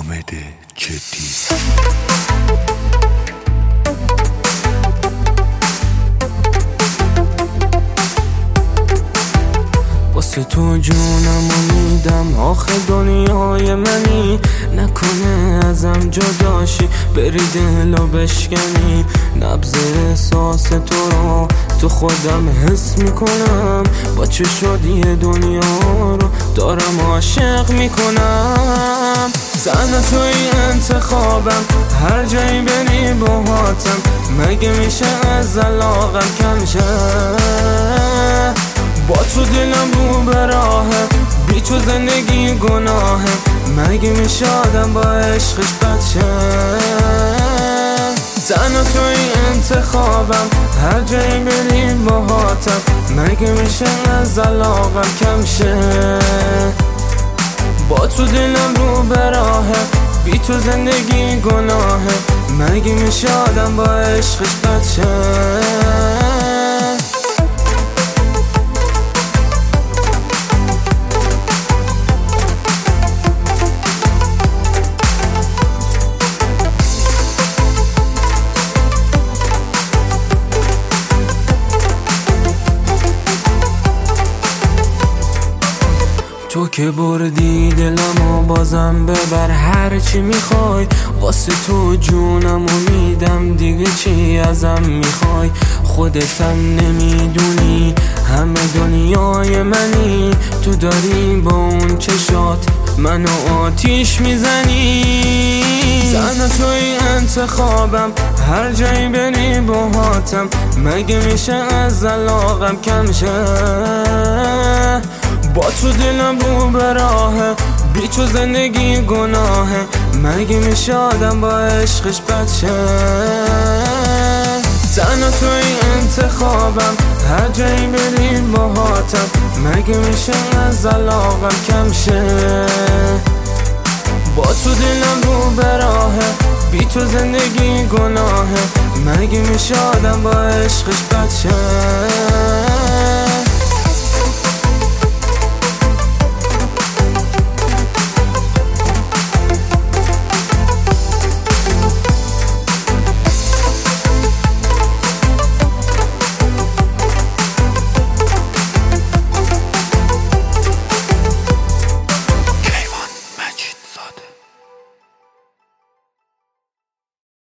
حامد جدی. واسه تو جونمو میدم، آخه دنیای منی، نکنه ازم جداشی، بری دلو بشکنی. نبض احساس تو رو تو خودم حس میکنم، با چه شدی دنیا رو دارم عاشق میکنم. زن توی انتخابم، هر جایی بری باهاتم، مگه میشه از علاقم کم شه؟ با تو دلم رو به راهه، بی تو زندگی گناهه، مگه میشه آدم با عشقش بد شه؟ تنها توی انتخابم، هر جایی بری باهاتم، مگه میشه از علاقم کم شه؟ با تو دلم رو به راهه، بی تو زندگی گناهه، مگه میشه آدم با عشقش بد شه؟ تو که بردی دلمو بازم ببر، هر چی میخوای واسه تو جونمو میدم، دیگه چی ازم میخوای؟ خودتم نمیدونی همه دنیای منی، تو داری با اون چشات منو آتیش میزنی. زن توی انتخابم، هر جایی بری باهاتم، مگه میشه از علاقم کم شه؟ با تو دلم رو به راهه، بی تو زندگی گناهه، مگه میشه آدم با عشقش بد شه؟ تنها توی انتخابم، هر جایی بری باهاتم، مگه میشه از علاقم کم شه؟ با تو دلم رو به راهه، بی تو زندگی گناهه، مگه میشه آدم با عشقش بد شه؟